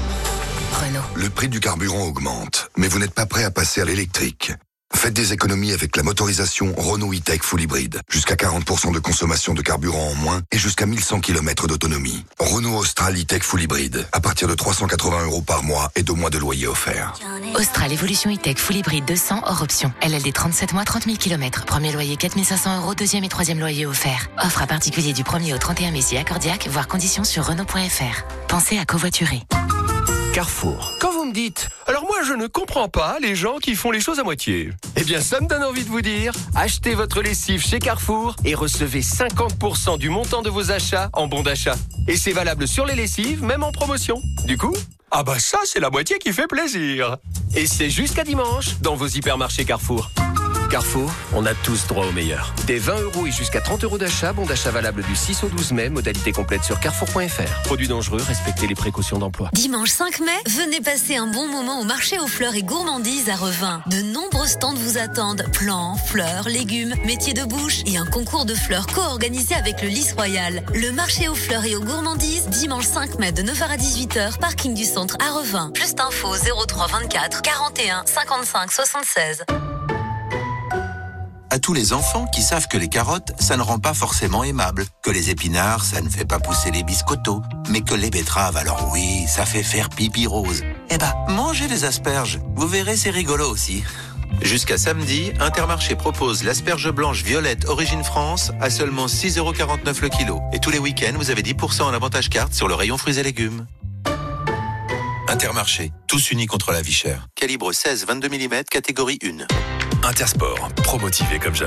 Speaker 30: Renault.
Speaker 31: Le prix du carburant augmente, mais vous n'êtes pas prêt à passer à l'électrique. Faites des économies avec la motorisation Renault E-Tech Full Hybrid. Jusqu'à quarante pour cent de consommation de carburant en moins et jusqu'à mille cent kilomètres d'autonomie. Renault Austral E-Tech Full Hybrid. À partir de trois cent quatre-vingts euros par mois et deux mois de loyer offert.
Speaker 21: Austral Evolution E-Tech Full Hybrid deux cents hors option. L L D trente-sept mois, trente mille kilomètres. Premier loyer quatre mille cinq cents euros, deuxième et troisième loyer offert. Offre à particulier du premier au trente et un mai si accordiaque, voir conditions sur Renault point F R. Pensez à covoiturer.
Speaker 17: Carrefour. Quand vous me dites, alors moi je ne comprends pas les gens qui font les choses à moitié. Eh bien ça me donne envie de vous dire, achetez votre lessive chez Carrefour et recevez cinquante pour cent du montant de vos achats en bon d'achat. Et c'est valable sur les lessives, même en promotion. Du coup, ah bah ça c'est la moitié qui fait plaisir. Et c'est jusqu'à dimanche dans vos hypermarchés Carrefour. Carrefour, on a tous droit au meilleur. Des vingt euros et jusqu'à trente euros d'achat, bon d'achat valable du six au douze mai, modalité complète sur carrefour point F R. Produits dangereux, respectez les précautions d'emploi.
Speaker 11: Dimanche cinq mai, venez passer un bon moment au marché aux fleurs et gourmandises à Revin. De nombreux stands vous attendent. Plants, fleurs, légumes, métiers de bouche et un concours de fleurs co-organisé avec le Lys Royal. Le marché aux fleurs et aux gourmandises, dimanche cinq mai de neuf heures à dix-huit heures, parking du centre à Revin. Plus d'infos zéro trois vingt-quatre quarante et un cinquante-cinq soixante-seize.
Speaker 15: À tous les enfants qui savent que les carottes, ça ne rend pas forcément aimable, que les épinards, ça ne fait pas pousser les biscottos, mais que les betteraves, alors oui, ça fait faire pipi rose. Eh ben, mangez les asperges, vous verrez, c'est rigolo aussi. Jusqu'à samedi, Intermarché propose l'asperge blanche violette Origine France à seulement six euros quarante-neuf le kilo. Et tous les week-ends, vous avez dix pour cent en avantage carte sur le rayon fruits et légumes. Intermarché, tous unis contre la vie chère. Calibre seize vingt-deux millimètres, catégorie un.
Speaker 13: Intersport, promotivé comme jamais.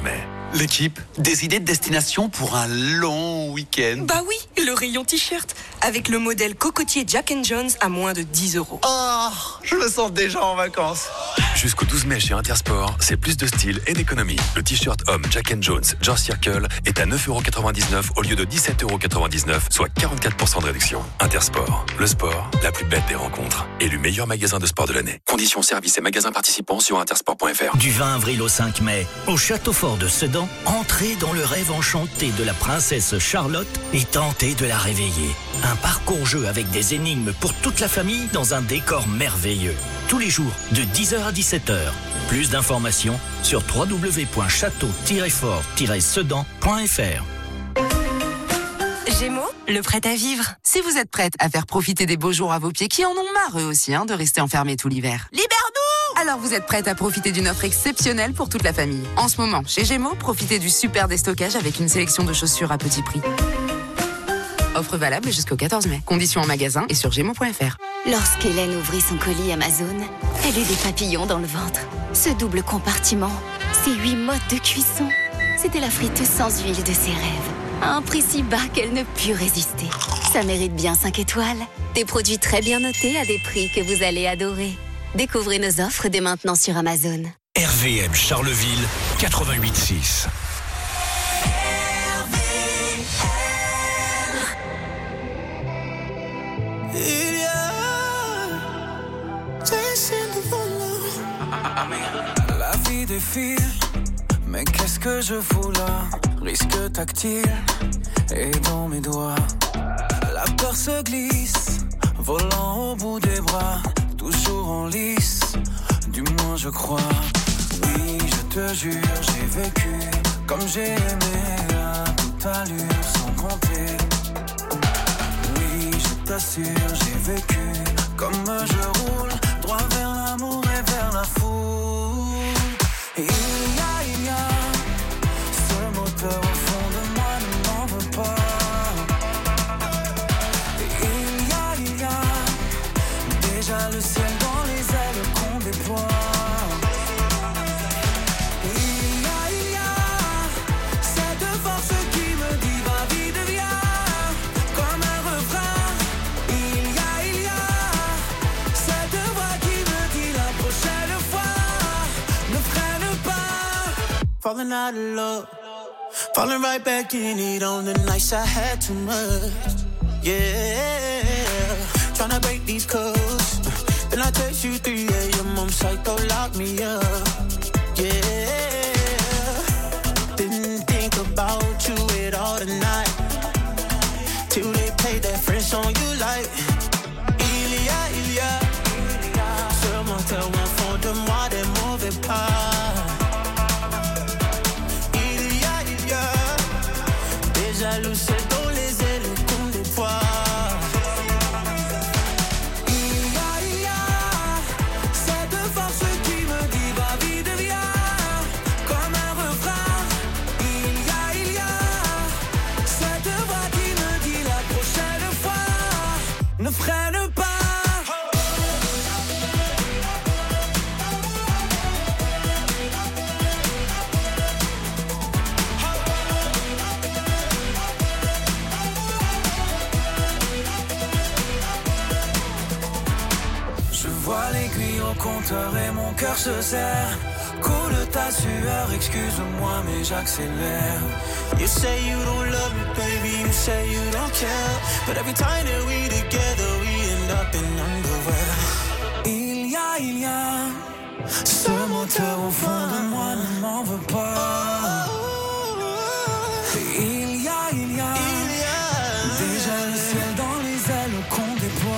Speaker 1: L'équipe, des idées de destination pour un long week-end?
Speaker 2: Bah oui, le rayon t-shirt, avec le modèle cocotier Jack and Jones à moins de dix euros.
Speaker 1: Oh, je me sens déjà en vacances.
Speaker 7: Jusqu'au douze mai chez Intersport, c'est plus de style et d'économie. Le t-shirt homme Jack and Jones George Circle est à neuf euros quatre-vingt-dix-neuf au lieu de dix-sept euros quatre-vingt-dix-neuf, soit quarante-quatre pour cent de réduction. Intersport, le sport, la plus belle des rencontres. Élu meilleur magasin de sport de l'année. Conditions, services et magasins participants sur intersport point f r.
Speaker 20: Du vingt avril au cinq mai, au Château Fort de Sedan, entrez dans le rêve enchanté de la princesse Charlotte et tentez de la réveiller. Un parcours-jeu avec des énigmes pour toute la famille dans un décor merveilleux. Tous les jours, de dix heures à dix-sept heures. Plus d'informations sur w w w point château tiret fort tiret sedan point f r.
Speaker 12: Gémeaux, le prêt à vivre. Si vous êtes prête à faire profiter des beaux jours à vos pieds, qui en ont marre eux aussi hein, de rester enfermés tout l'hiver. Libère-nous! Alors vous êtes prête à profiter d'une offre exceptionnelle pour toute la famille. En ce moment, chez Gémeaux, profitez du super déstockage avec une sélection de chaussures à petit prix. Offre valable jusqu'au quatorze mai. Conditions en magasin et sur gémeaux point f r.
Speaker 30: Lorsqu'Hélène ouvrit son colis Amazon, elle eut des papillons dans le ventre. Ce double compartiment, ces huit modes de cuisson, c'était la friteuse sans huile de ses rêves. À un prix si bas qu'elle ne put résister. Ça mérite bien cinq étoiles. Des produits très bien notés à des prix que vous allez adorer. Découvrez nos offres dès maintenant sur Amazon.
Speaker 20: R V M Charleville quatre-vingt-huit six.
Speaker 14: La vie défile, mais qu'est-ce que je fous là? Risque tactile, et dans mes doigts la peur se glisse, volant au bout des bras, toujours en lice, du moins je crois. Oui, je te jure, j'ai vécu comme j'ai aimé, à toute allure, sans compter. Oui, je t'assure, j'ai vécu comme je roule, droit vers l'amour et vers la foule. Et il y a, il y a ce moteur au fond de moi ne m'en veut pas. Et il y a, il y a déjà le ciel dans les ailes qu'on déploie. Et il y a, il y a cette force qui me dit va vite viens, comme un refrain. Il y a, il y a cette voix qui me dit la prochaine fois ne freine pas. Falling out of love, falling right back in it on the nights I had too much. Yeah, tryna break these codes. Then I text you three a.m. I'm psycho, lock me up. Yeah, didn't think about you at all tonight, till they played that French song you like. Il y a, il y a ce moteur au fond de moi des mauvais pas. Jaloux, c'est dans les ailes qu'on déploie. Il y a, il y a cette force qui me dit va vite viens, comme un refrain. Il y a, il y a cette voix qui me dit la prochaine fois ne freine pas. Vois l'aiguille au compteur et mon cœur se serre. Coule ta sueur, excuse-moi mais j'accélère. You say you don't love me baby, you say you don't care, but every time that we together we end up in underwear. Il y a, il y a ce moteur au fond de moi ne m'en veut pas. Il y a, il y a déjà le ciel dans les ailes qu'on déploie.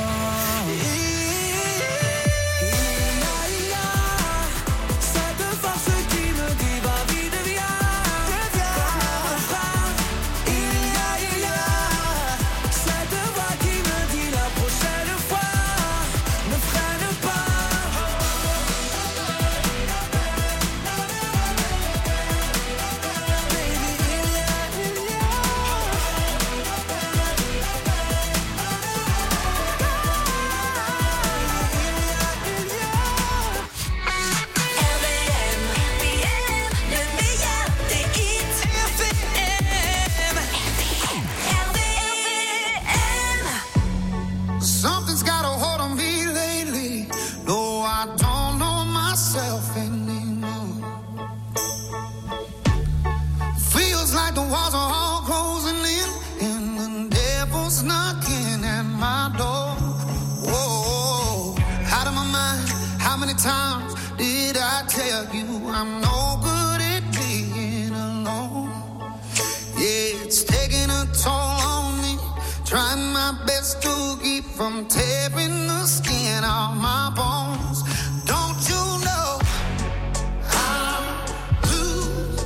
Speaker 14: I'm no good at being alone. Yeah, it's taking a toll on me. Trying my best to keep from tearing the skin off my bones. Don't you know I lose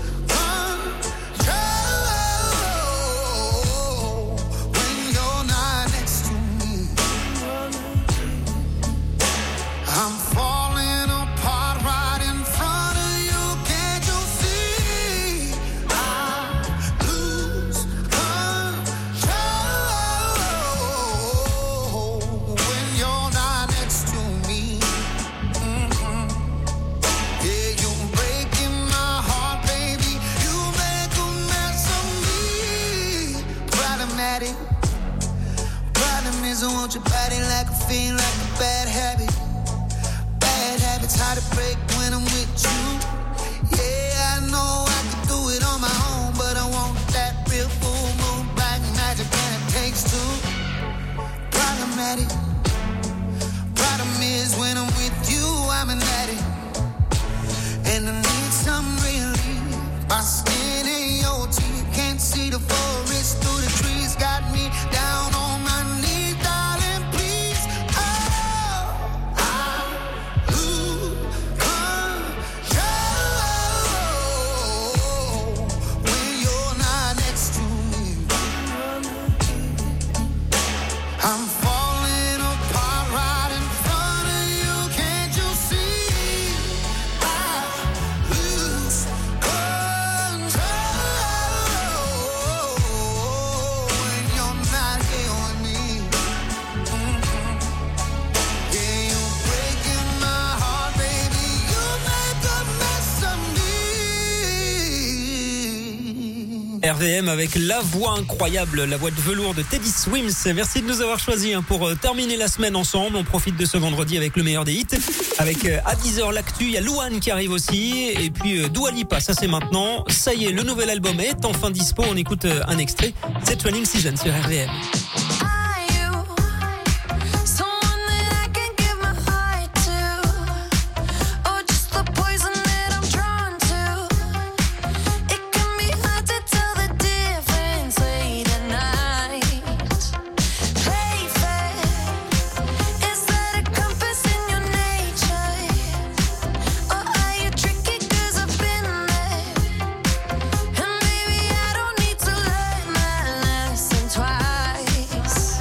Speaker 14: control when you're not next to me? I'm falling apart right in front of you. Can't you see? I lose control when you're not next to me. Mm-hmm. Yeah, you're breaking my heart, baby. You make a mess of me. Problematic. Problem is I want your body like a fiend, like a bad habit. Bad habits hard to break when I'm with you. Yeah, I know I can do it on my own, but I want that real full moon black magic, and it takes two. Problematic. Problem is when I'm with you, I'm an addict, and I need some relief. My skin and your teeth can't see the forest through the trees. Got me down on my knees, darling, please. Oh, I lose control when you're not next to me. I'm falling apart right in front of you. Can't you see? I lose control when you're not here with me. Mm-hmm. Yeah, you're breaking my heart, baby. You make a mess of me.
Speaker 3: R V M avec la voix incroyable, la voix de velours de Teddy Swims. Merci de nous avoir choisis hein, pour euh, terminer la semaine ensemble. On profite de ce vendredi avec le meilleur des hits. Avec euh, à dix heures l'actu, il y a Louane qui arrive aussi. Et puis euh, Dua Lipa, ça c'est maintenant. Ça y est, le nouvel album est enfin dispo. On écoute euh, un extrait. C'est Training Season sur R V M.
Speaker 14: Twice.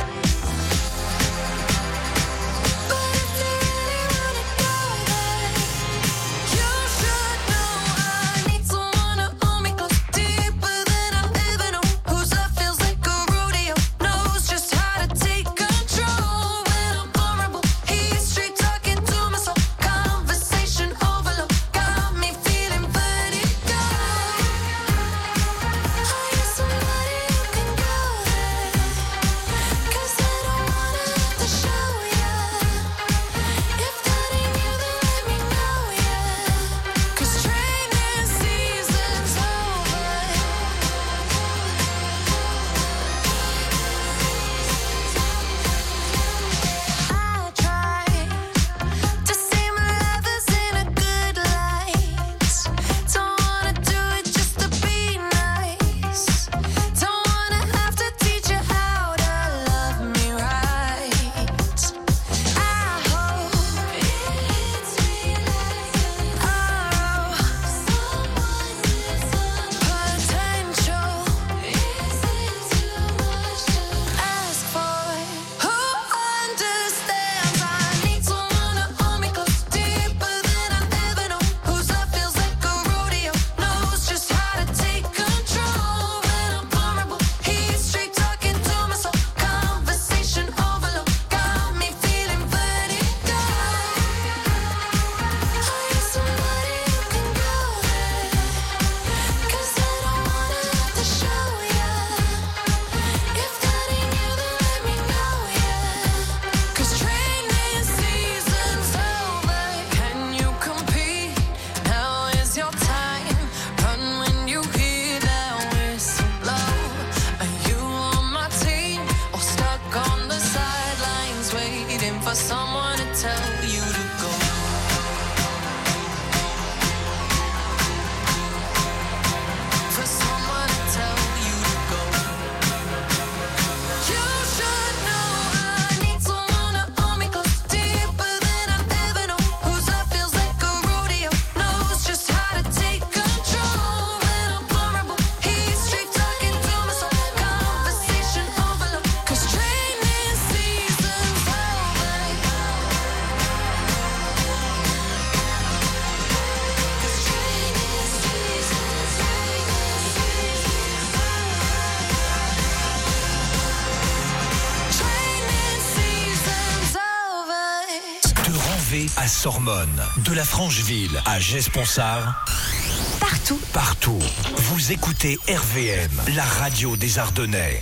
Speaker 20: à Sormonne, de la Francheville à Gesponsard.
Speaker 27: Partout.
Speaker 20: Partout. Vous écoutez R V M, la radio des Ardennais.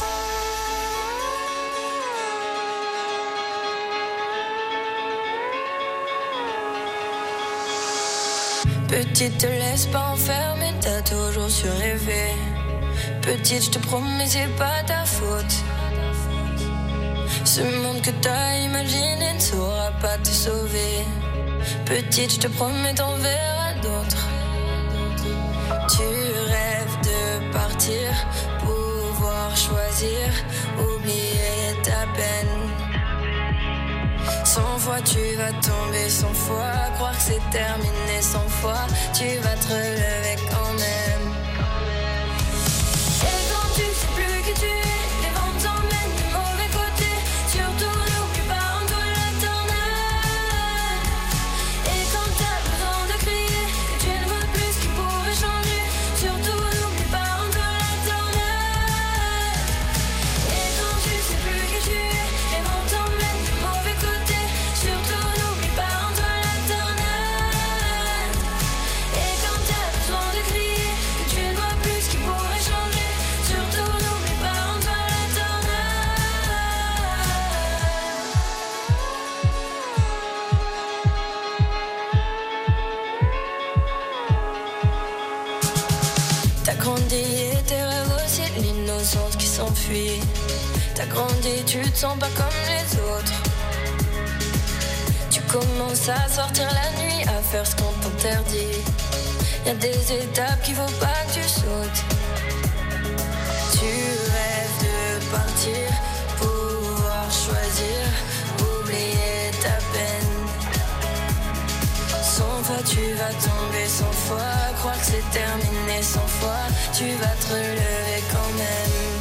Speaker 4: Petite, te laisse pas enfermer, t'as toujours su rêver. Petite, je te promets, c'est pas ta faute. Ce monde que t'as imaginé ne saura pas te sauver. Petite, je te promets, t'en verras d'autres. Tu rêves de partir, pouvoir choisir, oublier ta peine. Cent fois tu vas tomber, cent fois croire que c'est terminé, cent fois tu vas te relever quand même. Et quand tu sais plus qui tu es, les vents t'emmènent du mauvais côté. Surtout n'oublie pas en toi l'éternel. Et quand t'as besoin de crier, que tu ne vois plus ce qui pourrait changer. Surtout n'oublie pas en toi l'éternel. Et quand tu sais plus qui tu es, les vents t'emmènent du mauvais côté. Surtout n'oublie pas en toi l'éternel. Et quand t'as besoin de crier, que tu ne vois plus ce qui pourrait changer. Surtout n'oublie pas en toi l'éternel. T'as grandi et tes rêves aussi, l'innocence qui s'enfuit. T'as grandi, tu te sens pas comme les autres. Tu commences à sortir la nuit, à faire ce qu'on t'interdit. Y'a des étapes qu'il faut pas que tu sautes. Tu rêves de partir, pouvoir choisir, oublier ta peine. Cent fois tu vas tomber, cent fois croire que c'est terminé, cent fois tu vas te relever quand même.